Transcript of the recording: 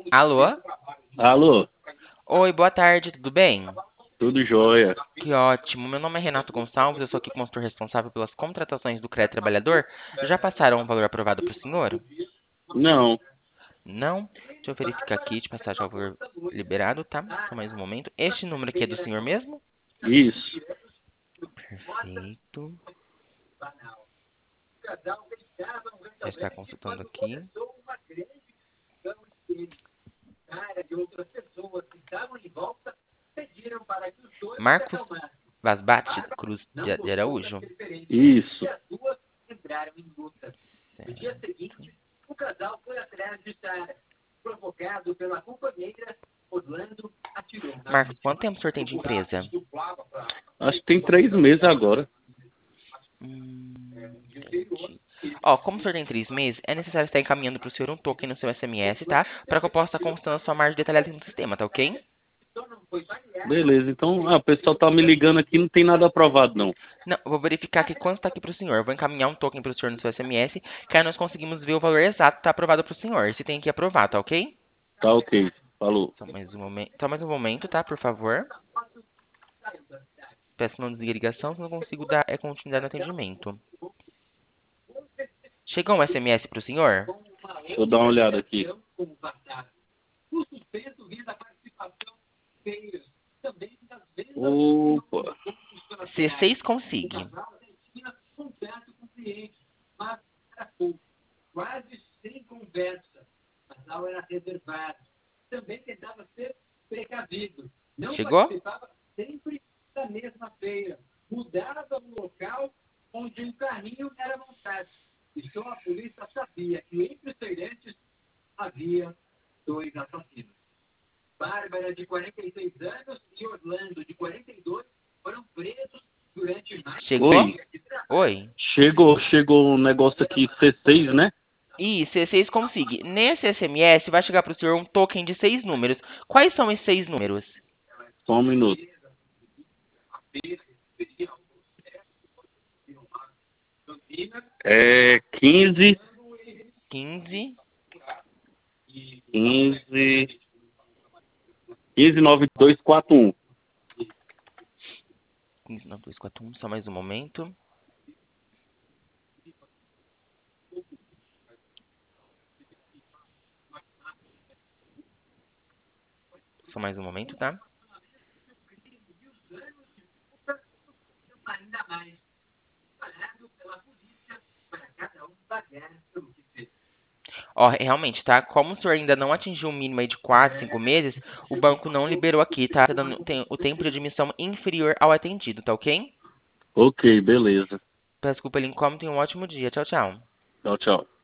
Alô? Alô, Oi, boa tarde, tudo bem? tudo jóia? Que ótimo. Meu nome é Renato Gonçalves, eu sou aqui consultor responsável pelas contratações do CREA Trabalhador. Já passaram o valor aprovado para o senhor? Não, Não? Deixa eu verificar aqui de passar já o valor liberado, tá? Só mais um momento. Este número aqui é do senhor mesmo? isso. Perfeito. Já está consultando aqui. Marcos Vasbate Cruz de Araújo? Isso. Certo. Marcos, quanto tempo o senhor tem de empresa? Acho que tem 3 meses agora. Entendi. Ó, como o senhor tem 3 meses, é necessário estar encaminhando para o senhor um token no seu SMS, tá? Para que eu possa estar constando a sua margem detalhada no sistema, tá ok? Beleza, então o pessoal tá me ligando aqui, não tem nada aprovado não. Não, eu vou verificar aqui quanto está aqui para o senhor. Eu vou encaminhar um token para o senhor no seu SMS, que aí nós conseguimos ver o valor exato que está aprovado para o senhor. Se tem que aprovar, tá ok? Tá ok, falou. Só mais um momento, tá? Por favor. Peço que não desligue a ligação, se não consigo dar continuidade no atendimento. Chegou um SMS para o senhor? Deixa eu dar uma olhada aqui. Opa, C6 consigue. Chegou? Chegou? oi. Oi. Chegou um negócio aqui, C6, né? E C6 consigue. Nesse SMS vai chegar para o senhor um token de 6 números. Quais são esses 6 números? Só um minuto. É 15, 15, 15, 159241. 159241. Só mais um momento. Só mais um momento, tá? Ó, realmente, tá? Como o senhor ainda não atingiu o mínimo aí de 4, 5 meses, o banco não liberou aqui, tá? Tá dando o tempo de admissão inferior ao atendido, tá ok? Ok, beleza. Peço desculpa pelo incômodo e um ótimo dia. Tchau, tchau. Tchau, tchau.